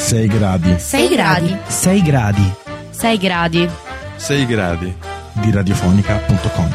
6 gradi. 6 gradi. 6 gradi. 6 gradi. 6 gradi di radiofonica.com.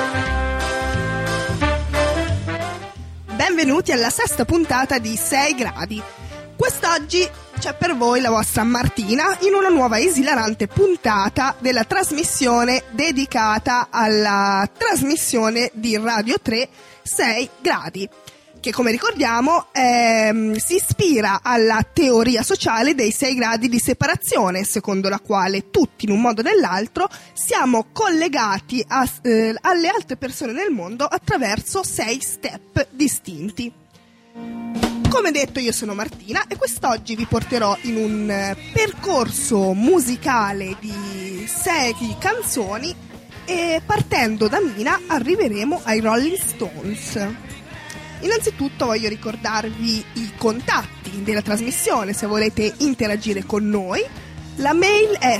Benvenuti alla sesta puntata di 6 gradi. Quest'oggi c'è per voi la vostra Martina in una nuova esilarante puntata della trasmissione dedicata alla trasmissione di Radio 3 6 gradi, che come ricordiamo si ispira alla teoria sociale dei 6 gradi di separazione, secondo la quale tutti in un modo o nell'altro siamo collegati alle altre persone nel mondo attraverso 6 step distinti. Come detto, io sono Martina e quest'oggi vi porterò in un percorso musicale di 6 canzoni e partendo da Mina arriveremo ai Rolling Stones. Innanzitutto voglio ricordarvi i contatti della trasmissione se volete interagire con noi. La mail è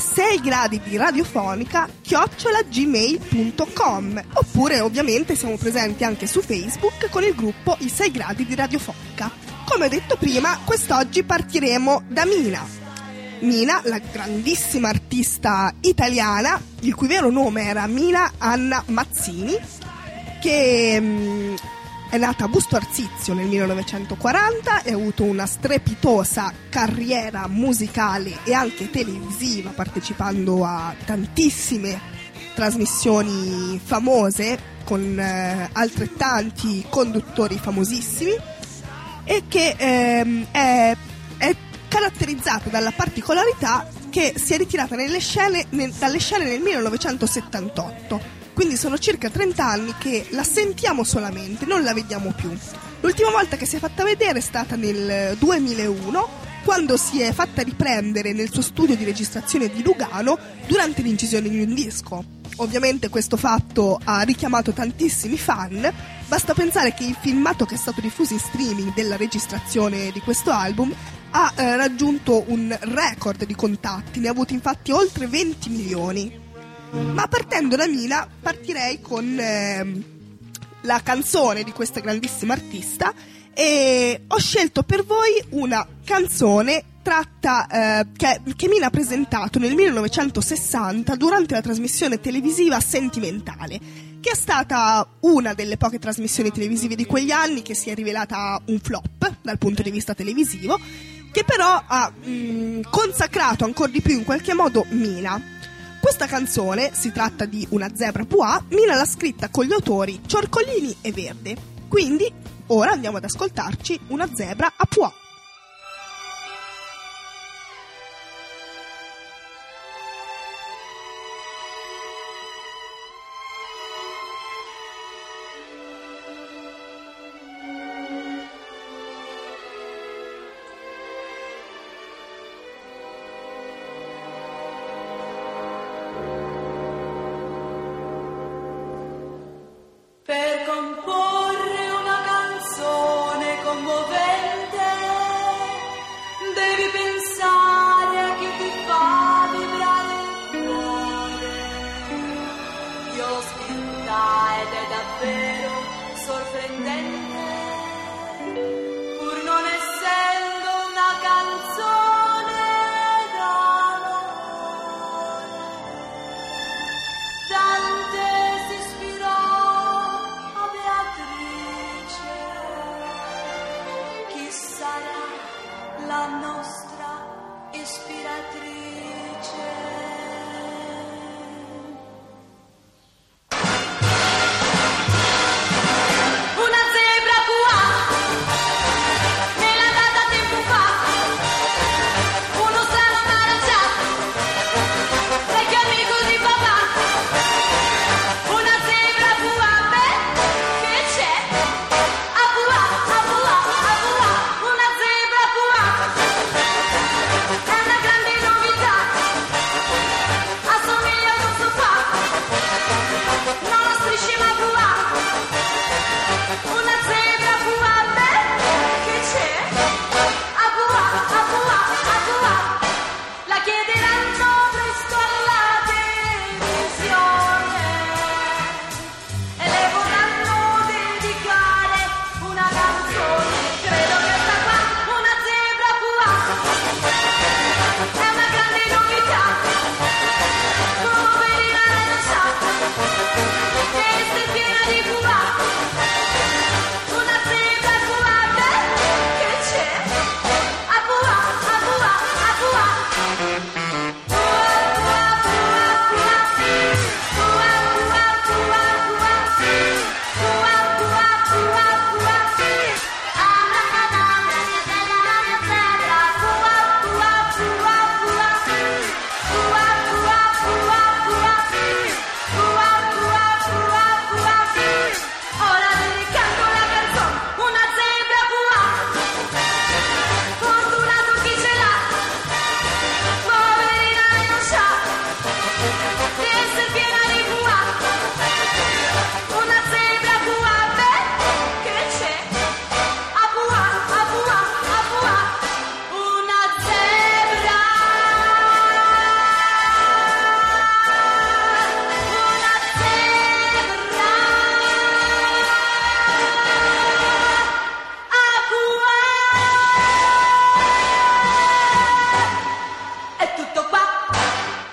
6gradidiradiofonica@gmail.com, oppure ovviamente siamo presenti anche su Facebook con il gruppo I 6 gradi di Radiofonica. Come detto prima, quest'oggi partiremo da Mina. Mina, la grandissima artista italiana, il cui vero nome era Mina Anna Mazzini, che è nata a Busto Arsizio nel 1940 e ha avuto una strepitosa carriera musicale e anche televisiva, partecipando a tantissime trasmissioni famose con altrettanti conduttori famosissimi, e che è caratterizzata dalla particolarità che si è ritirata dalle scene nel 1978. Quindi sono circa 30 anni che la sentiamo solamente, non la vediamo più. L'ultima volta che si è fatta vedere è stata nel 2001, quando si è fatta riprendere nel suo studio di registrazione di Lugano durante l'incisione di un disco. Ovviamente questo fatto ha richiamato tantissimi fan. Basta pensare che il filmato che è stato diffuso in streaming della registrazione di questo album ha raggiunto un record di contatti, ne ha avuti infatti oltre 20 milioni. Ma partendo da Mina partirei con la canzone di questa grandissima artista e ho scelto per voi una canzone tratta che Mina ha presentato nel 1960 durante la trasmissione televisiva Sentimentale, che è stata una delle poche trasmissioni televisive di quegli anni che si è rivelata un flop dal punto di vista televisivo, che però ha consacrato ancora di più in qualche modo Mina. Questa canzone, si tratta di Una zebra puà, Mina l'ha scritta con gli autori Ciorcolini e Verde. Quindi ora andiamo ad ascoltarci Una zebra a puà. Per comporre una canzone commovente devi pensare a chi ti fa vibrare il cuore. Io l'ho scritta ed è davvero sorprendente, pur non essendo una canzone d'amore. Dante si ispirò a Beatrice, chi sarà la nostra ispiratrice? Una zebra puà me l'ha data tempo fa, uno strano maraccià, vecchio amico di papà. Una zebra puà, beh, che c'è? A puà, una zebra puà è una grande novità.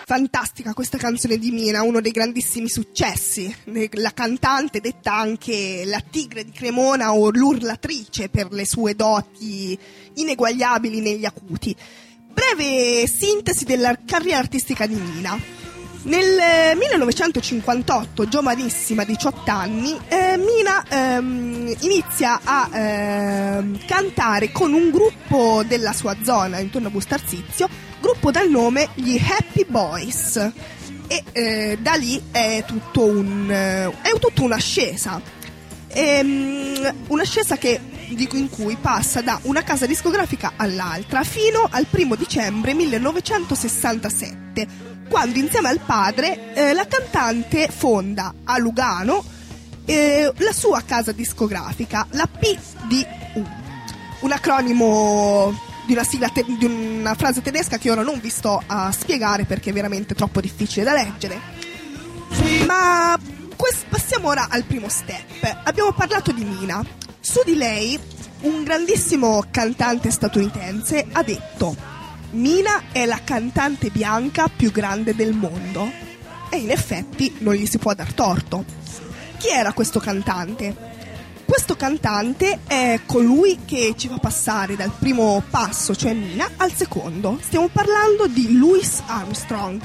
fantastica questa canzone di Mina, uno dei grandissimi successi. La cantante, detta anche la tigre di Cremona o l'urlatrice per le sue doti ineguagliabili negli acuti. Breve sintesi della carriera artistica di Mina. Nel 1958, giovanissima, 18 anni, Mina inizia a cantare con un gruppo della sua zona, intorno a Busto Arsizio, gruppo dal nome gli Happy Boys, e da lì è tutta un'ascesa, un'ascesa in cui passa da una casa discografica all'altra fino al 1 dicembre 1967, quando insieme al padre la cantante fonda a Lugano la sua casa discografica, la PDU, un acronimo di una sigla di una frase tedesca che ora non vi sto a spiegare perché è veramente troppo difficile da leggere. Ma passiamo ora al primo step. Abbiamo parlato di Mina. Su di lei un grandissimo cantante statunitense ha detto: Mina è la cantante bianca più grande del mondo. E in effetti non gli si può dar torto. Chi era questo cantante? Questo cantante è colui che ci fa passare dal primo passo, cioè Mina, al secondo. Stiamo parlando di Louis Armstrong,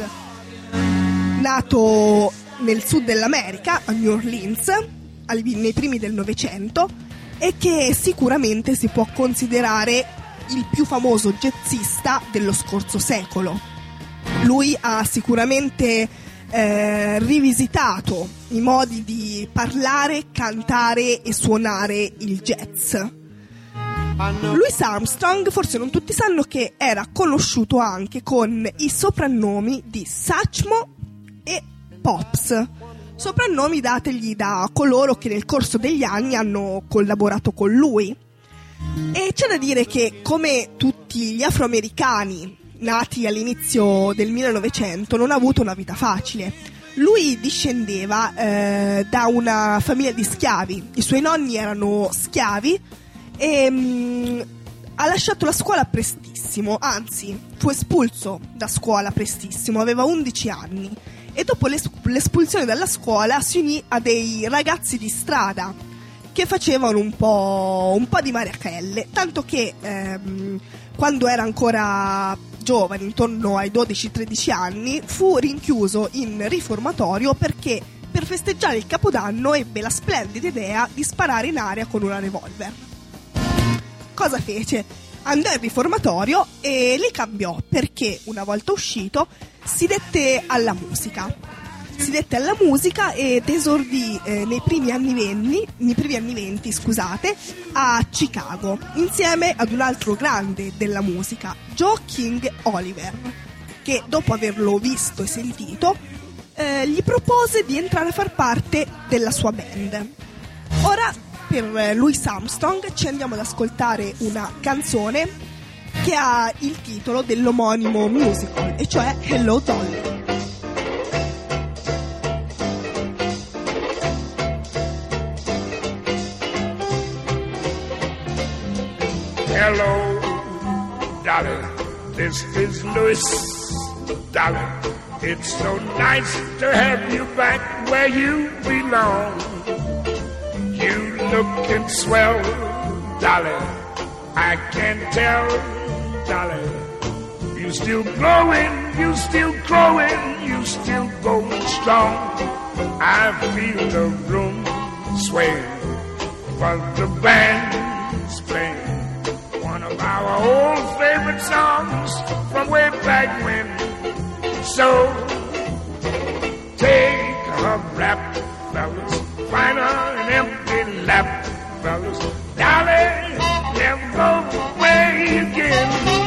nato nel sud dell'America, a New Orleans, nei primi del Novecento, e che sicuramente si può considerare il più famoso jazzista dello scorso secolo. Lui ha sicuramente rivisitato i modi di parlare, cantare e suonare il jazz. Louis Armstrong, forse non tutti sanno che era conosciuto anche con i soprannomi di Satchmo e Pops, soprannomi dategli da coloro che nel corso degli anni hanno collaborato con lui. E c'è da dire che, come tutti gli afroamericani nati all'inizio del 1900, non ha avuto una vita facile. Lui discendeva da una famiglia di schiavi, i suoi nonni erano schiavi e ha lasciato la scuola prestissimo, anzi fu espulso da scuola prestissimo, aveva 11 anni, e dopo l'espulsione dalla scuola si unì a dei ragazzi di strada che facevano un po' di marachelle, tanto che quando era ancora giovane, intorno ai 12-13 anni, fu rinchiuso in riformatorio perché per festeggiare il Capodanno ebbe la splendida idea di sparare in aria con una revolver. Cosa fece? Andò in riformatorio e li cambiò perché, una volta uscito, si dette alla musica ed esordì nei primi anni 20 a Chicago, insieme ad un altro grande della musica, Joe King Oliver, che dopo averlo visto e sentito gli propose di entrare a far parte della sua band. Ora, per Louis Armstrong, ci andiamo ad ascoltare una canzone che ha il titolo dell'omonimo musical, e cioè Hello Dolly. Hello, Dolly, this is Louis. Dolly, it's so nice to have you back where you belong. You looking swell, Dolly, I can tell, Dolly. You still glowing, you still growing, you still going strong. I feel the room sway while the band's playing one of our old favorite songs from way back when. So take a rap, fellas, find her an empty lap, fellas. Dolly, never go away again.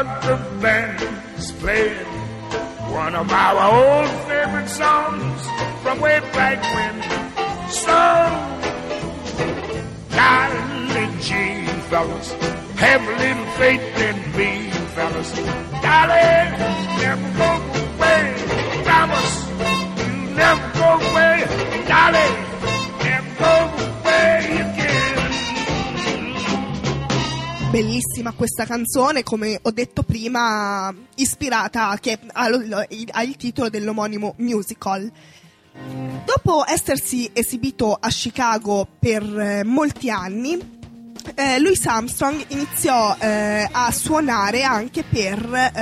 'cause the band's playing one of our old favorite songs from way back when. So, golly gee, fellas, have a little faith in me, fellas. Darling, never go away, promise you never go away, darling, never go away again. Bellissima questa canzone, come ho detto prima, ispirata che ha il titolo dell'omonimo musical. Dopo essersi esibito a Chicago per molti anni, Louis Armstrong iniziò a suonare anche per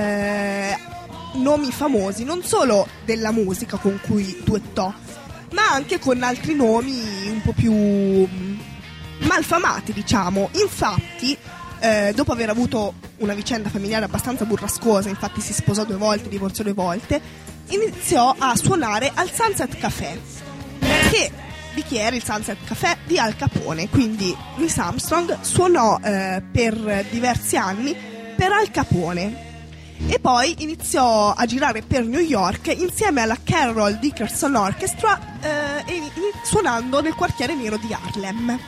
nomi famosi, non solo della musica con cui duettò, ma anche con altri nomi un po' più malfamati, diciamo. Infatti, dopo aver avuto una vicenda familiare abbastanza burrascosa, infatti si sposò 2 volte, divorziò 2 volte, iniziò a suonare al Sunset Café, che di chi era il Sunset Café? Di Al Capone. Quindi Louis Armstrong suonò per diversi anni per Al Capone e poi iniziò a girare per New York insieme alla Carol Dickerson Orchestra, suonando nel quartiere nero di Harlem.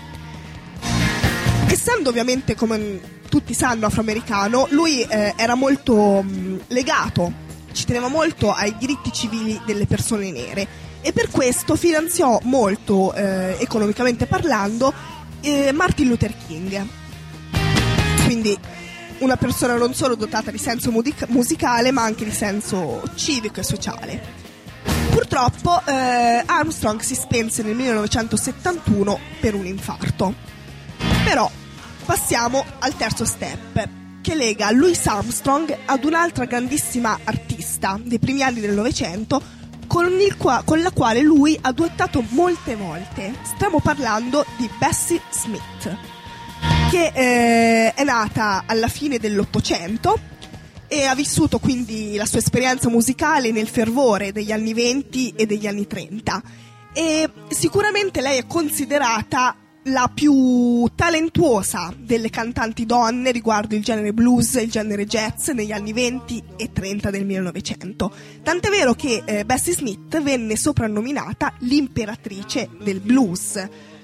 Essendo ovviamente, come tutti sanno, afroamericano, lui era molto legato, ci teneva molto ai diritti civili delle persone nere e per questo finanziò molto, economicamente parlando, Martin Luther King. Quindi una persona non solo dotata di senso musicale, ma anche di senso civico e sociale. Purtroppo Armstrong si spense nel 1971 per un infarto. Però passiamo al terzo step, che lega Louis Armstrong ad un'altra grandissima artista dei primi anni del Novecento con la quale lui ha duettato molte volte. Stiamo parlando di Bessie Smith, che è nata alla fine dell'Ottocento e ha vissuto quindi la sua esperienza musicale nel fervore degli anni 20 e degli anni 30 e sicuramente lei è considerata la più talentuosa delle cantanti donne riguardo il genere blues e il genere jazz negli anni 20 e 30 del 1900. Tant'è vero che Bessie Smith venne soprannominata l'imperatrice del blues,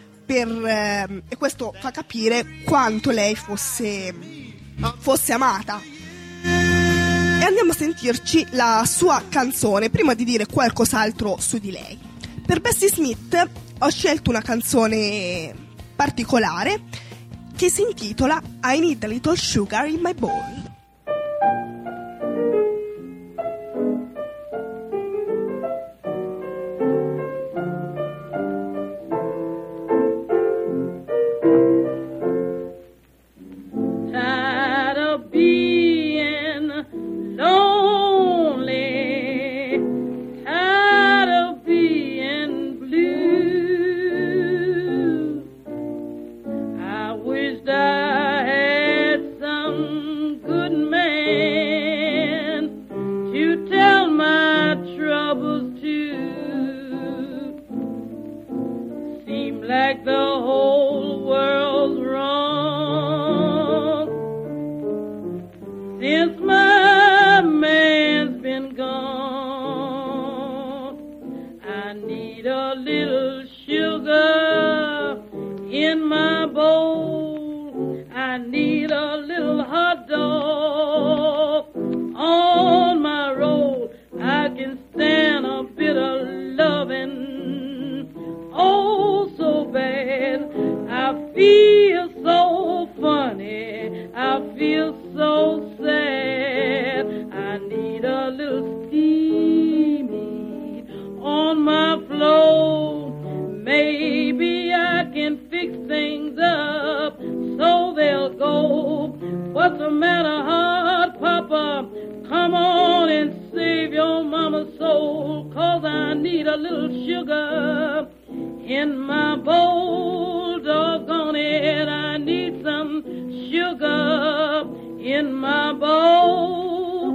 e questo fa capire quanto lei fosse amata. E andiamo a sentirci la sua canzone prima di dire qualcos'altro su di lei. Per Bessie Smith ho scelto una canzone particolare che si intitola I Need a Little Sugar in My Bowl. Tired of being lonely, tired of being blue. I wished I had some good man to tell my troubles to. Seemed like the whole world's wrong since my man's been gone. I need a little sugar in my bowl. I need a little hot dog on my roll. I can stand a bit of loving, oh so bad. I feel so funny, I feel so sad. I need a little steamy on my floor. Maybe I can fix things up so they'll go. What's the matter, hot papa? Come on and save your mama's soul, 'cause I need a little sugar in my bowl. Doggone it, I need some sugar in my bowl.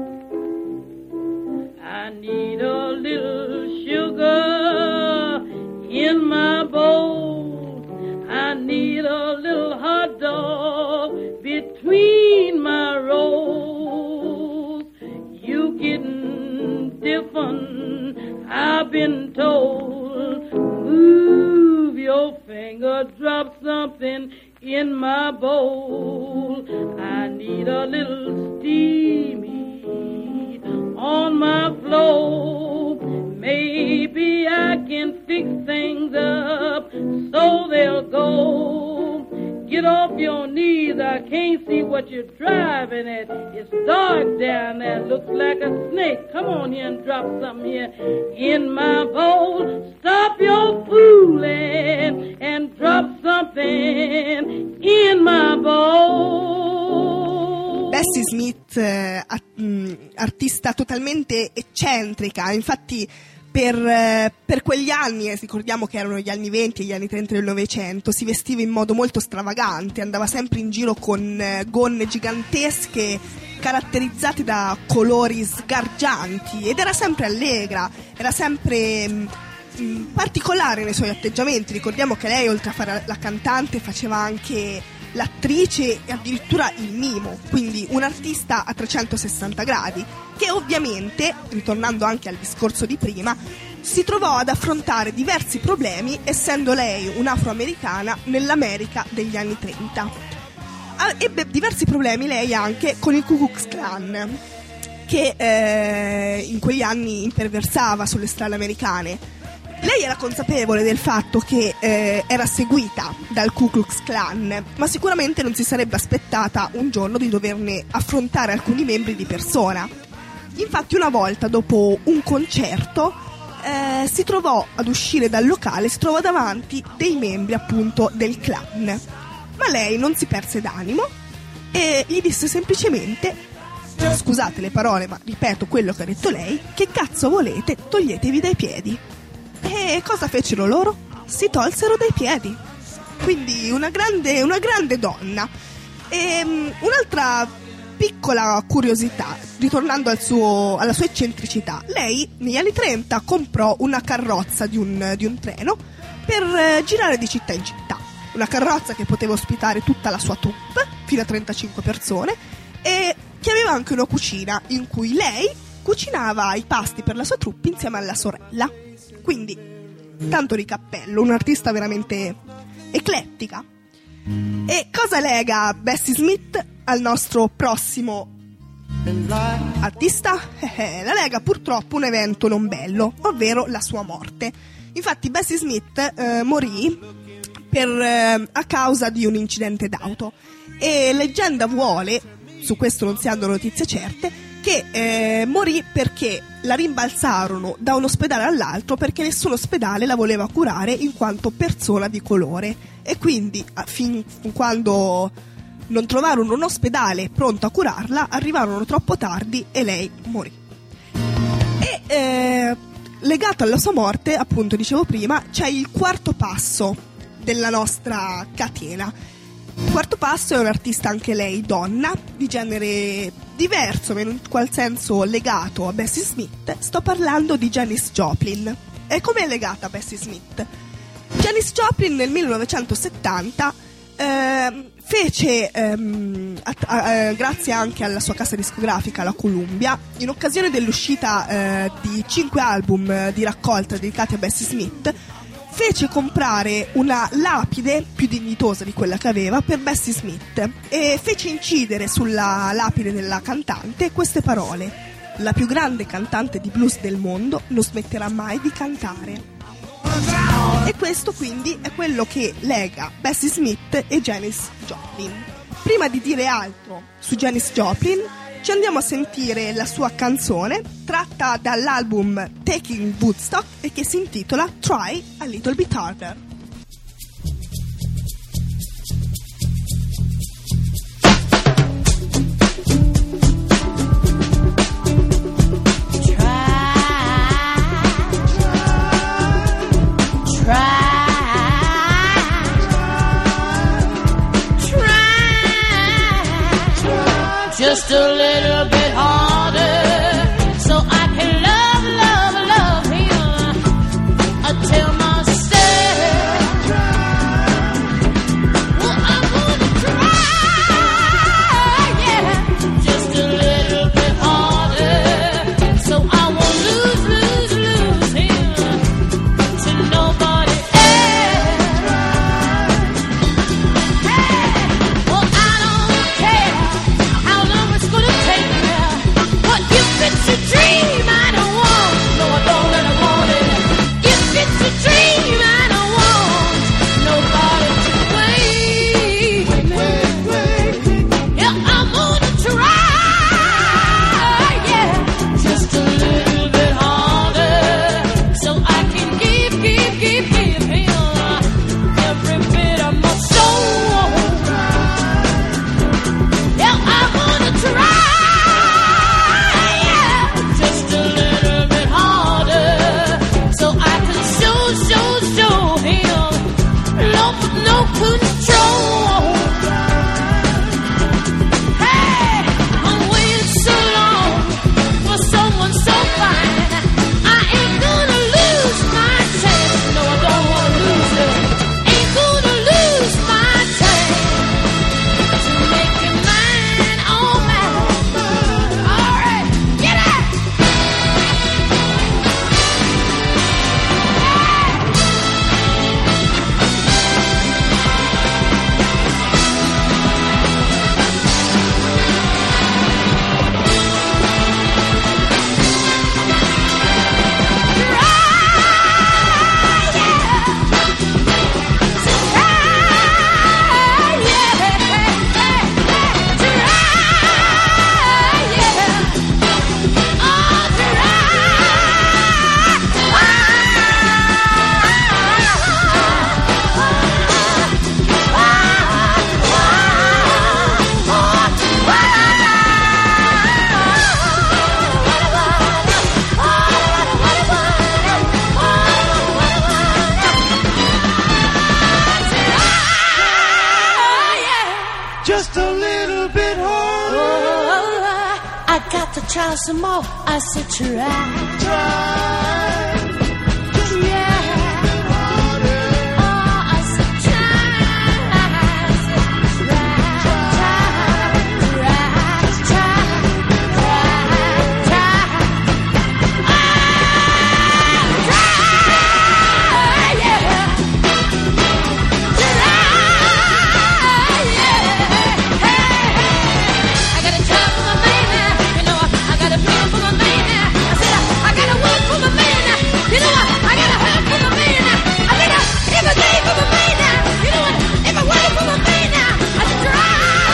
I need a little sugar in my bowl. I need a little hot dog between my rolls. I've been told, move your finger, drop something in my bowl. I need a little steamy on my floor. Maybe I can fix things up so they'll go. Get off your knees, I can't see what you're driving at. It's dark down there, looks like a snake. Come on here and drop something here in my bowl. Stop your fooling and drop something in my bowl. Bessie Smith, artista totalmente eccentrica, infatti per quegli anni, ricordiamo che erano gli anni 20 e gli anni 30 del Novecento, si vestiva in modo molto stravagante, andava sempre in giro con gonne gigantesche caratterizzate da colori sgargianti ed era sempre allegra, era sempre particolare nei suoi atteggiamenti. Ricordiamo che lei, oltre a fare la cantante, faceva anche l'attrice e addirittura il mimo, quindi un artista a 360 gradi che ovviamente, ritornando anche al discorso di prima, si trovò ad affrontare diversi problemi essendo lei un'afroamericana nell'America degli anni 30. Ebbe diversi problemi lei anche con il Ku Klux Klan che in quegli anni imperversava sulle strade americane. Lei era consapevole del fatto che era seguita dal Ku Klux Klan, ma sicuramente non si sarebbe aspettata un giorno di doverne affrontare alcuni membri di persona. Infatti una volta, dopo un concerto, si trovò ad uscire dal locale, si trovò davanti dei membri appunto del Klan. Ma lei non si perse d'animo e gli disse semplicemente, scusate le parole ma ripeto quello che ha detto lei, che cazzo volete, toglietevi dai piedi. E cosa fecero loro? Si tolsero dai piedi. Quindi una grande donna. E un'altra piccola curiosità, ritornando alla sua eccentricità, lei negli anni 30 comprò una carrozza di un treno per girare di città in città. Una carrozza che poteva ospitare tutta la sua troupe, fino a 35 persone, e che aveva anche una cucina in cui lei cucinava i pasti per la sua troupe insieme alla sorella. Quindi, tanto di cappello, un'artista veramente eclettica. E cosa lega Bessie Smith al nostro prossimo artista? La lega purtroppo un evento non bello, ovvero la sua morte. Infatti Bessie Smith morì a causa di un incidente d'auto e leggenda vuole, su questo non si hanno notizie certe, che morì perché la rimbalzarono da un ospedale all'altro perché nessun ospedale la voleva curare in quanto persona di colore, e quindi fin quando non trovarono un ospedale pronto a curarla arrivarono troppo tardi e lei morì. E legato alla sua morte, appunto dicevo prima, c'è il quarto passo della nostra catena. Il quarto passo è un'artista anche lei donna, di genere diverso, ma in qual senso legato a Bessie Smith. Sto parlando di Janis Joplin. E come è legata a Bessie Smith? Janis Joplin nel 1970 fece, grazie anche alla sua casa discografica, la Columbia, in occasione dell'uscita di 5 album di raccolta dedicati a Bessie Smith, fece comprare una lapide più dignitosa di quella che aveva per Bessie Smith e fece incidere sulla lapide della cantante queste parole: la più grande cantante di blues del mondo non smetterà mai di cantare. E questo quindi è quello che lega Bessie Smith e Janis Joplin. Prima di dire altro su Janis Joplin, ci andiamo a sentire la sua canzone tratta dall'album Taking Woodstock e che si intitola Try a Little Bit Harder. Just a little bit harder, so I can love him until myself. Well, I'm gonna try, yeah, just a little bit harder, so I won't lose him. to show him no control. Hey, I'm waiting so long for someone so fine. I ain't gonna lose my chance. No, I don't wanna lose it. Ain't gonna lose my chance to make you mine, oh mine. All right, get out. Just a little bit harder. I got to try some more. I said try. Try. Just a Yeah. little harder. Oh, I said try. I said I got a job for my baby. You know I got a plan for my baby. I said I got a work for my baby. You know I got a help for my baby. I got a everything for my baby. You know what? If I work for my baby, I said try.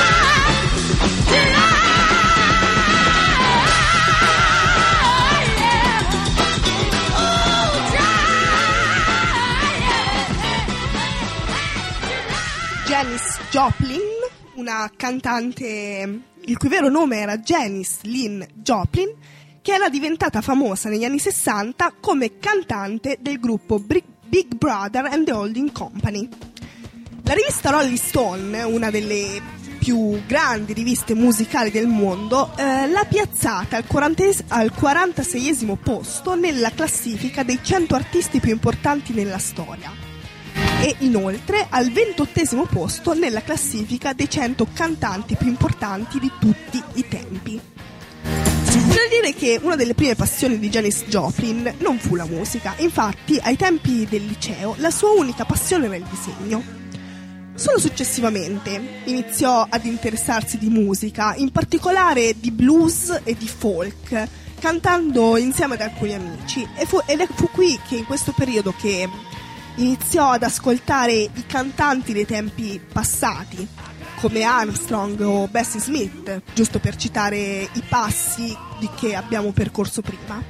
Janis Joplin, una cantante il cui vero nome era Janis Lynn Joplin, che era diventata famosa negli anni 60 come cantante del gruppo Big Brother and the Holding Company. La rivista Rolling Stone, una delle più grandi riviste musicali del mondo, l'ha piazzata al 46esimo posto nella classifica dei 100 artisti più importanti nella storia e inoltre al 28esimo posto nella classifica dei 100 cantanti più importanti di tutti i tempi. Bisogna dire che una delle prime passioni di Janis Joplin non fu la musica, infatti ai tempi del liceo la sua unica passione era il disegno. Solo successivamente iniziò ad interessarsi di musica, in particolare di blues e di folk, cantando insieme ad alcuni amici, ed fu qui che in questo periodo che iniziò ad ascoltare i cantanti dei tempi passati, come Armstrong o Bessie Smith, giusto per citare i passi che abbiamo percorso prima.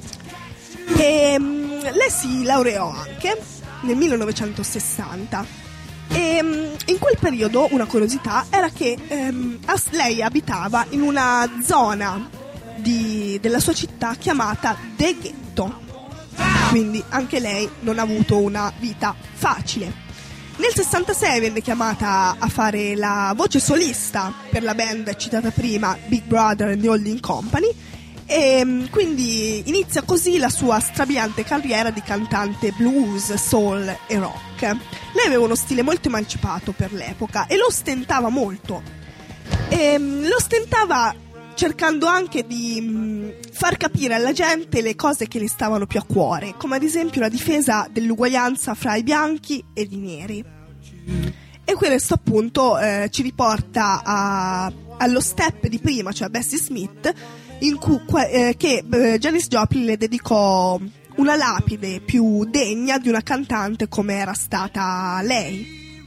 Lei si laureò anche nel 1960 e in quel periodo una curiosità era che lei abitava in una zona della sua città chiamata The Ghetto, quindi anche lei non ha avuto una vita facile. Nel 66 venne chiamata a fare la voce solista per la band citata prima, Big Brother and the Holding Company, e quindi inizia così la sua strabiliante carriera di cantante blues, soul e rock. Lei aveva uno stile molto emancipato per l'epoca e lo ostentava molto. Lo ostentava cercando anche di far capire alla gente le cose che le stavano più a cuore, come ad esempio la difesa dell'uguaglianza fra i bianchi ed i neri. E questo appunto ci riporta allo step di prima, cioè Bessie Smith, che Janis Joplin le dedicò una lapide più degna di una cantante come era stata lei.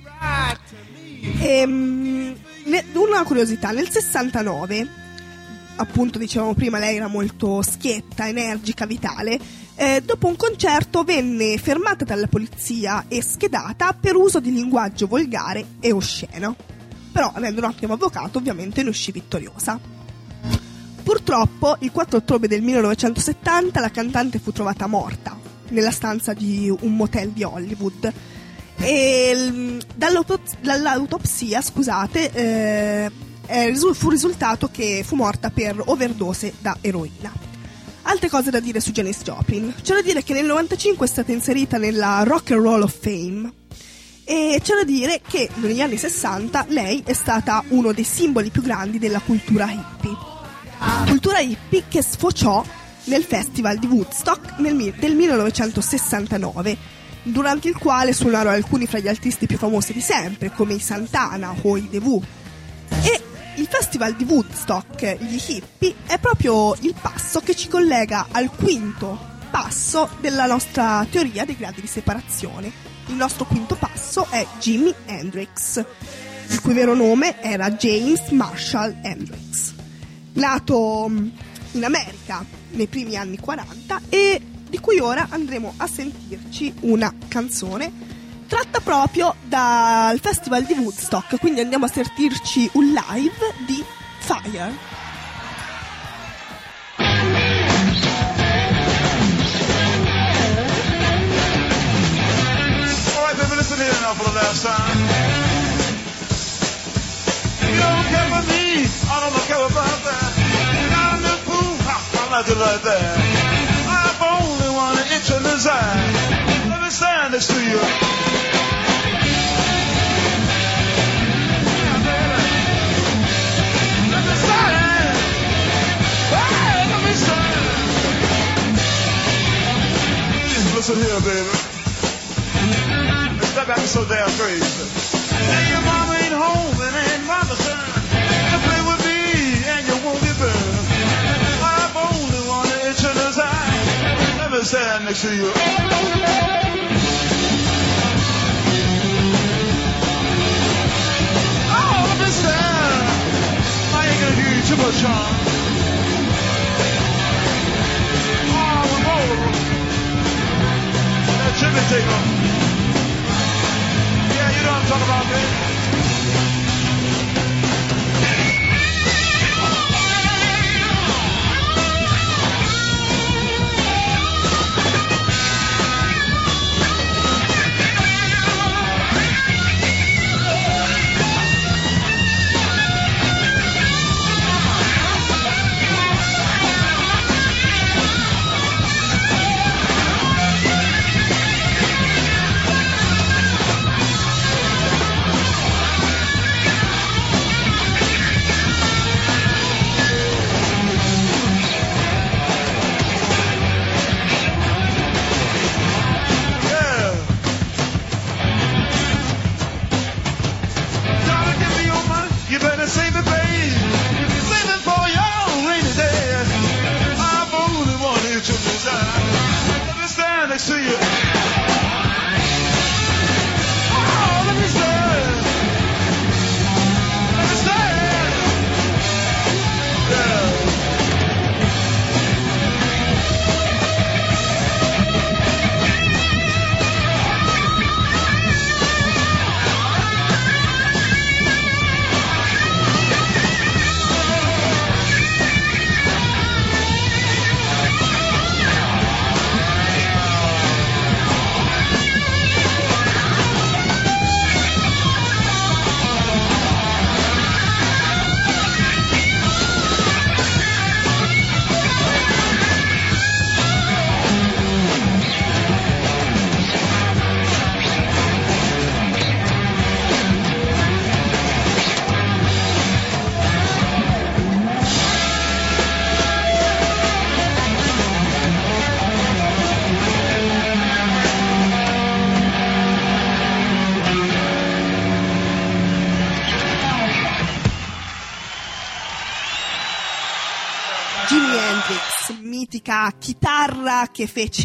Una curiosità, nel 69, appunto dicevamo prima, lei era molto schietta, energica, vitale, dopo un concerto venne fermata dalla polizia e schedata per uso di linguaggio volgare e osceno, però avendo un ottimo avvocato ovviamente ne uscì vittoriosa. Purtroppo il 4 ottobre del 1970 la cantante fu trovata morta nella stanza di un motel di Hollywood. E dall'autopsia, scusate, fu risultato che fu morta per overdose da eroina. Altre cose da dire su Janis Joplin. C'è da dire che nel 95 è stata inserita nella Rock and Roll of Fame. E c'è da dire che negli anni 60 lei è stata uno dei simboli più grandi della cultura hippie. Cultura hippie che sfociò nel festival di Woodstock del 1969, durante il quale suonarono alcuni fra gli artisti più famosi di sempre, come i Santana o i The Who. E il festival di Woodstock, gli hippie, è proprio il passo che ci collega al quinto passo della nostra teoria dei gradi di separazione. Il nostro quinto passo è Jimi Hendrix, il cui vero nome era James Marshall Hendrix, nato in America nei primi anni 40 e di cui ora andremo a sentirci una canzone tratta proprio dal festival di Woodstock, quindi andiamo a sentirci un live di Fire. Listen here now for the last time. You don't care for me, I don't care about that. I'm the fool, I'm not like that. I'm only one inch in the side. Let me stand next to you. Let me stand. Hey, let me stand. Listen here, baby. Step back so damn crazy. And your mama ain't home and ain't mama son. You play with me and you won't get burned. I'm only one inch in the side. Let me stand next to you. Oh, let me stand. I ain't gonna give you too much charm. Oh, we're over. That Jimmy take you know what I'm talking about, man. mitica chitarra che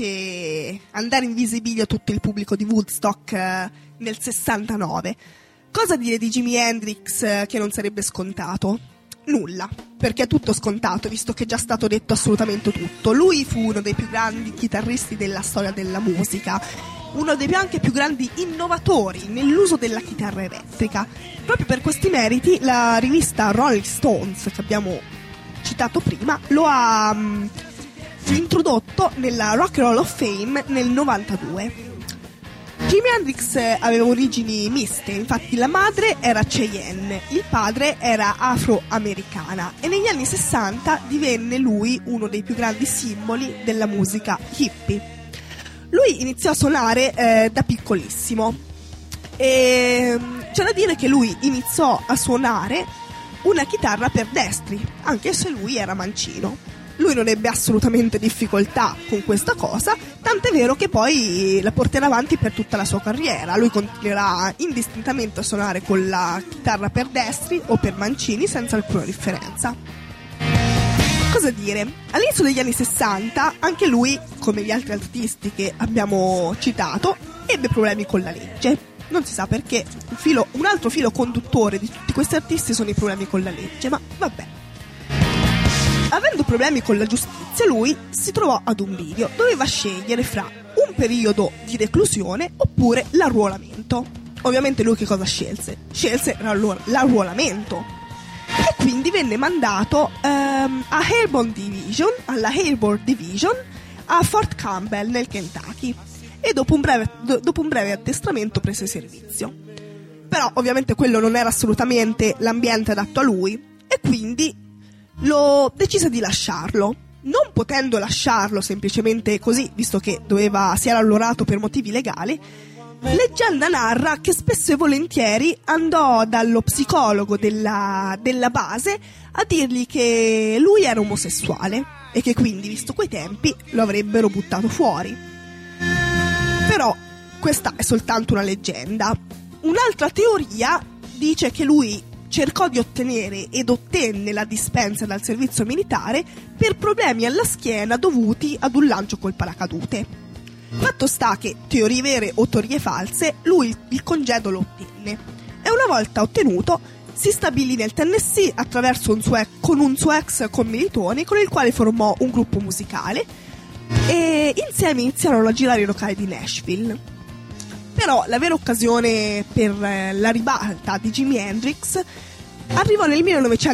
fece andare in visibilio tutto il pubblico di Woodstock nel 69. Cosa dire di Jimi Hendrix che non sarebbe scontato? Nulla, perché è tutto scontato, visto che è già stato detto assolutamente tutto. Lui fu uno dei più grandi chitarristi della storia della musica, uno dei anche più grandi innovatori nell'uso della chitarra elettrica. Proprio per questi meriti la rivista Rolling Stones, che abbiamo citato prima, lo ha fu introdotto nella Rock and Roll of Fame nel 92. Jimi Hendrix aveva origini miste, infatti la madre era Cheyenne, il padre era afroamericana e negli anni 60 divenne lui uno dei più grandi simboli della musica hippie. Lui iniziò a suonare da piccolissimo e c'è da dire che lui iniziò a suonare una chitarra per destri, anche se lui era mancino. Lui non ebbe assolutamente difficoltà con questa cosa, tant'è vero che poi la porterà avanti per tutta la sua carriera. Lui continuerà indistintamente a suonare con la chitarra per destri o per mancini senza alcuna differenza. Cosa dire? All'inizio degli anni 60 anche lui, come gli altri artisti che abbiamo citato, ebbe problemi con la legge. Non si sa perché, un altro filo conduttore di tutti questi artisti sono i problemi con la legge, ma vabbè. Avendo problemi con la giustizia, lui si trovò ad un bivio. Doveva scegliere fra un periodo di reclusione oppure l'arruolamento. Ovviamente lui che cosa scelse? Scelse l'arruolamento. E quindi venne mandato alla Airborne Division a Fort Campbell nel Kentucky. E dopo un breve addestramento prese servizio. Però ovviamente quello non era assolutamente l'ambiente adatto a lui e quindi lo decise di lasciarlo. Non potendo lasciarlo semplicemente così, visto che si era arruolato per motivi legali, leggenda narra che spesso e volentieri andò dallo psicologo della base a dirgli che lui era omosessuale e che quindi, visto quei tempi, lo avrebbero buttato fuori. Però questa è soltanto una leggenda. Un'altra teoria dice che lui cercò di ottenere ed ottenne la dispensa dal servizio militare per problemi alla schiena dovuti ad un lancio col paracadute. Fatto sta che, teorie vere o teorie false, lui il congedo lo ottenne e una volta ottenuto si stabilì nel Tennessee con un suo ex commilitone con il quale formò un gruppo musicale e insieme iniziarono a girare i locali di Nashville. Però la vera occasione per la ribalta di Jimi Hendrix arrivò nel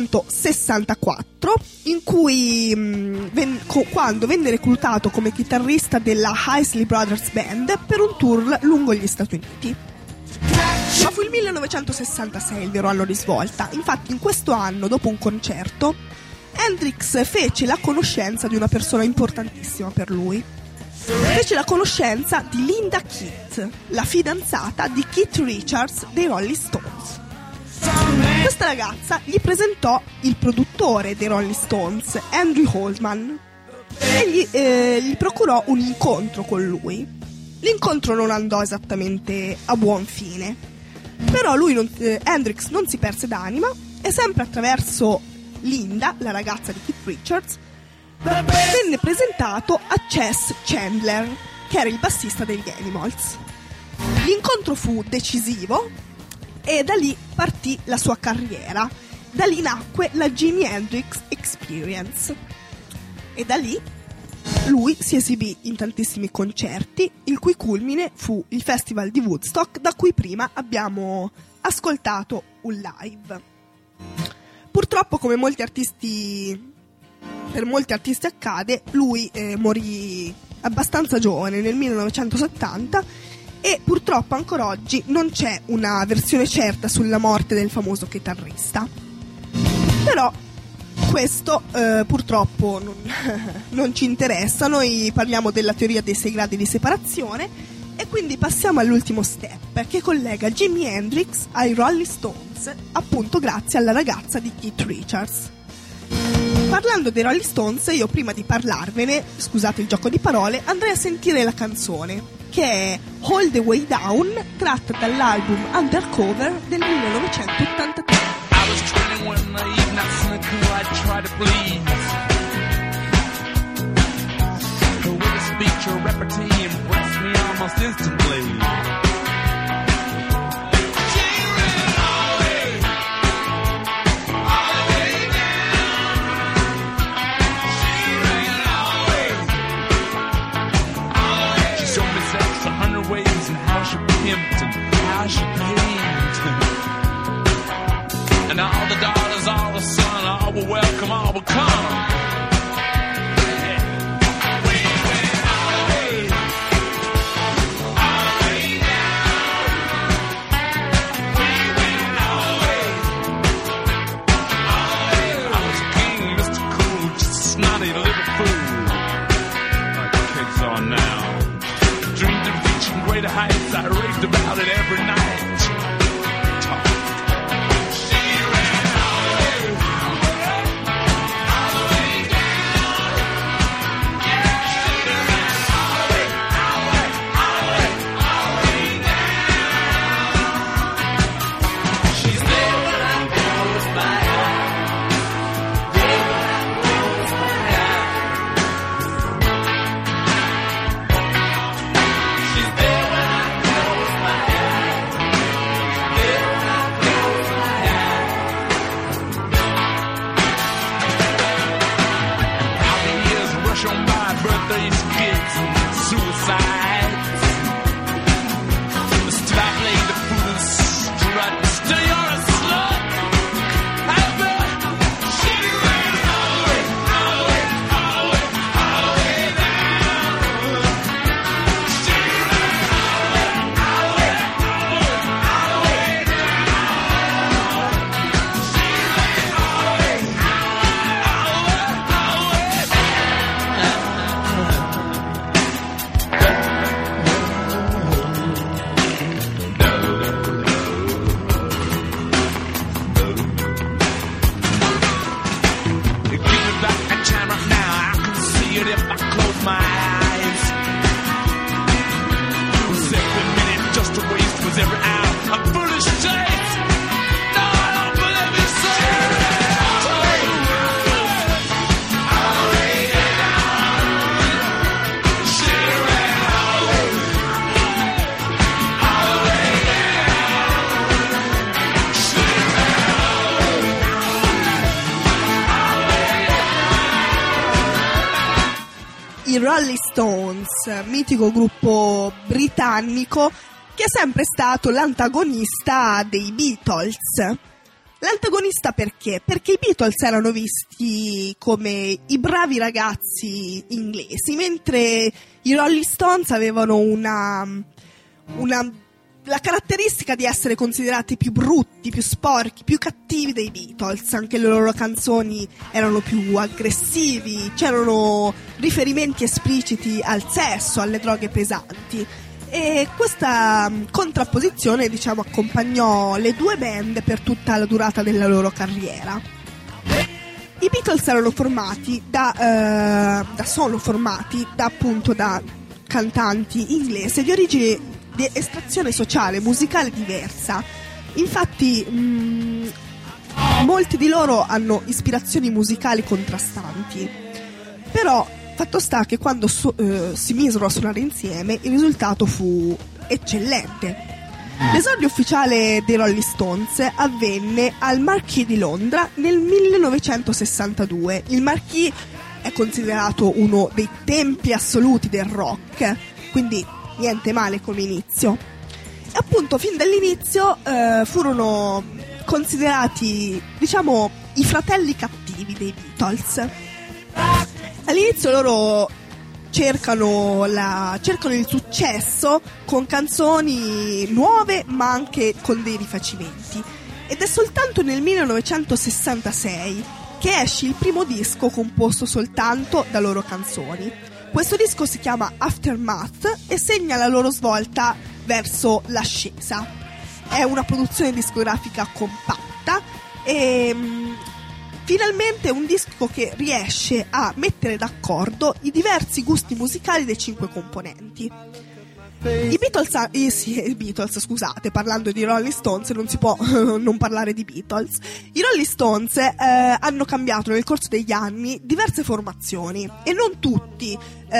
1964, in cui quando venne reclutato come chitarrista della Isley Brothers Band per un tour lungo gli Stati Uniti. Ma fu il 1966 il vero anno di svolta. Infatti in questo anno, dopo un concerto, Hendrix fece la conoscenza di una persona importantissima per lui. Fece la conoscenza di Linda Keith, la fidanzata di Keith Richards dei Rolling Stones. Questa ragazza gli presentò il produttore dei Rolling Stones, Andrew Holzman, e gli procurò un incontro con lui. L'incontro non andò esattamente a buon fine, però Hendrix non si perse d'anima e sempre attraverso Linda, la ragazza di Keith Richards, venne presentato a Chess Chandler, che era il bassista degli Animals. L'incontro fu decisivo e da lì partì la sua carriera. Da lì nacque la Jimi Hendrix Experience e da lì lui si esibì in tantissimi concerti, il cui culmine fu il Festival di Woodstock, da cui prima abbiamo ascoltato un live. Purtroppo, come per molti artisti accade, lui morì abbastanza giovane, nel 1970, e purtroppo ancora oggi non c'è una versione certa sulla morte del famoso chitarrista. Però questo purtroppo non ci interessa. Noi parliamo della teoria dei 6 gradi di separazione e quindi passiamo all'ultimo step, che collega Jimi Hendrix ai Rolling Stones, appunto grazie alla ragazza di Keith Richards. Parlando dei Rolling Stones, io prima di parlarvene, scusate il gioco di parole, andrei a sentire la canzone, che è All the Way Down, tratta dall'album Undercover del 1983. I was 21, naive, not cynical, I tried to please. Her way to speak, her repartee impressed me almost instantly. Ways and how she pimped and how she paid, and all the daughters, all the son, all were welcome, all would come. Yeah. every night. I Rolling Stones, mitico gruppo britannico che è sempre stato l'antagonista dei Beatles. L'antagonista perché? Perché i Beatles erano visti come i bravi ragazzi inglesi, mentre i Rolling Stones avevano la caratteristica di essere considerati più brutti, più sporchi, più cattivi dei Beatles. Anche le loro canzoni erano più aggressivi, c'erano riferimenti espliciti al sesso, alle droghe pesanti. E questa contrapposizione, diciamo, accompagnò le due band per tutta la durata della loro carriera. I Beatles erano formati sono formati appunto da cantanti inglesi di origine di estrazione sociale, musicale diversa. Infatti molti di loro hanno ispirazioni musicali contrastanti, però fatto sta che quando si misero a suonare insieme il risultato fu eccellente. L'esordio ufficiale dei Rolling Stones avvenne al Marquee di Londra nel 1962. Il Marquee è considerato uno dei templi assoluti del rock, quindi niente male come inizio. E appunto fin dall'inizio furono considerati, diciamo, i fratelli cattivi dei Beatles. All'inizio loro cercano il successo con canzoni nuove ma anche con dei rifacimenti, ed è soltanto nel 1966 che esce il primo disco composto soltanto da loro canzoni. Questo disco si chiama Aftermath e segna la loro svolta verso l'ascesa. È una produzione discografica compatta e finalmente un disco che riesce a mettere d'accordo i diversi gusti musicali dei 5 componenti. I Beatles, scusate, parlando di Rolling Stones non si può non parlare di Beatles. I Rolling Stones hanno cambiato nel corso degli anni diverse formazioni e non tutti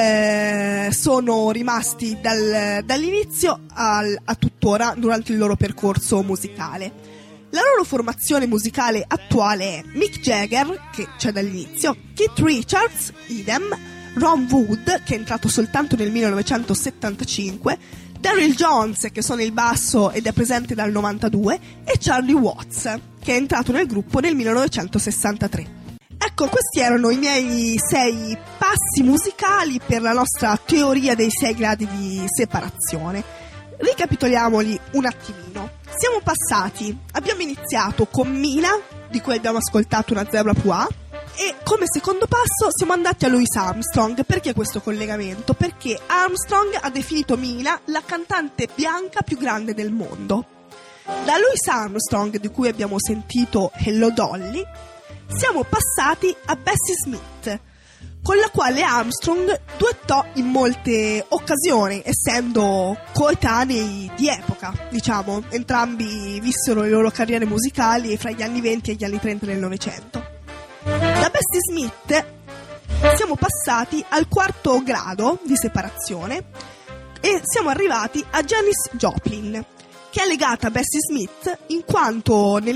sono rimasti dall'inizio a tuttora durante il loro percorso musicale. La loro formazione musicale attuale è Mick Jagger, che c'è dall'inizio, Keith Richards, idem, Ron Wood, che è entrato soltanto nel 1975, Daryl Jones, che suona il basso ed è presente dal 92, e Charlie Watts, che è entrato nel gruppo nel 1963. Ecco, questi erano i miei 6 passi musicali per la nostra teoria dei 6 gradi di separazione. Ricapitoliamoli un attimino. Abbiamo iniziato con Mina, di cui abbiamo ascoltato una Zebra Pois. E come secondo passo siamo andati a Louis Armstrong. Perché questo collegamento? Perché Armstrong ha definito Mina la cantante bianca più grande del mondo. Da Louis Armstrong, di cui abbiamo sentito Hello Dolly, siamo passati a Bessie Smith, con la quale Armstrong duettò in molte occasioni, essendo coetanei di epoca, diciamo. Entrambi vissero le loro carriere musicali fra gli anni 20 e gli anni 30 del Novecento. Da Bessie Smith siamo passati al quarto grado di separazione e siamo arrivati a Janis Joplin, che è legata a Bessie Smith in quanto nel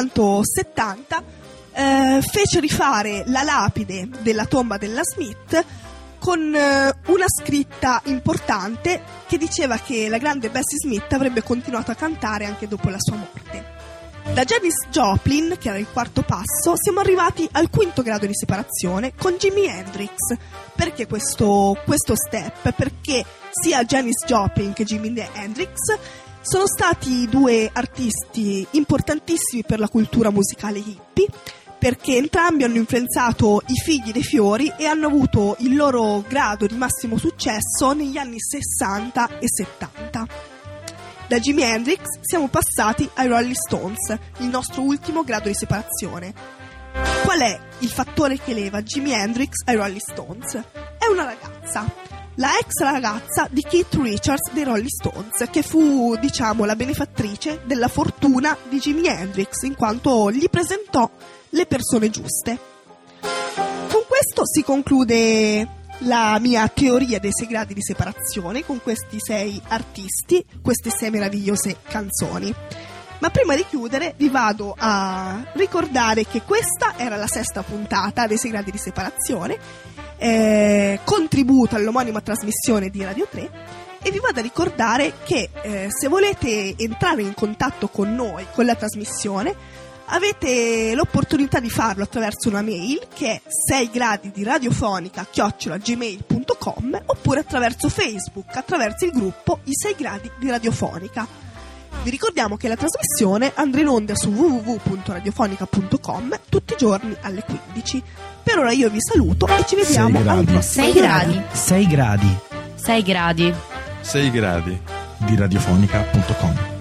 1970 fece rifare la lapide della tomba della Smith con una scritta importante che diceva che la grande Bessie Smith avrebbe continuato a cantare anche dopo la sua morte. Da Janis Joplin, che era il quarto passo, siamo arrivati al quinto grado di separazione con Jimi Hendrix. Perché questo step? Perché sia Janis Joplin che Jimi Hendrix sono stati due artisti importantissimi per la cultura musicale hippie, perché entrambi hanno influenzato i figli dei fiori e hanno avuto il loro grado di massimo successo negli anni 60 e 70. Da Jimi Hendrix siamo passati ai Rolling Stones, il nostro ultimo grado di separazione. Qual è il fattore che leva Jimi Hendrix ai Rolling Stones? È una ragazza, la ex ragazza di Keith Richards dei Rolling Stones, che fu, diciamo, la benefattrice della fortuna di Jimi Hendrix, in quanto gli presentò le persone giuste. Con questo si conclude la mia teoria dei 6 gradi di separazione, con questi 6 artisti, queste 6 meravigliose canzoni. Ma prima di chiudere vi vado a ricordare che questa era la 6ª puntata dei 6 gradi di separazione, contributo all'omonima trasmissione di Radio 3, e vi vado a ricordare che se volete entrare in contatto con noi, con la trasmissione, avete l'opportunità di farlo attraverso una mail che è 6gradidiradiofonica@gmail.com, oppure attraverso Facebook, attraverso il gruppo I 6 gradi di Radiofonica. Vi ricordiamo che la trasmissione andrà in onda su www.radiofonica.com tutti i giorni alle 15. Per ora io vi saluto e ci vediamo al prossimo 6 gradi. 6 gradi 6 gradi. 6 gradi di radiofonica.com.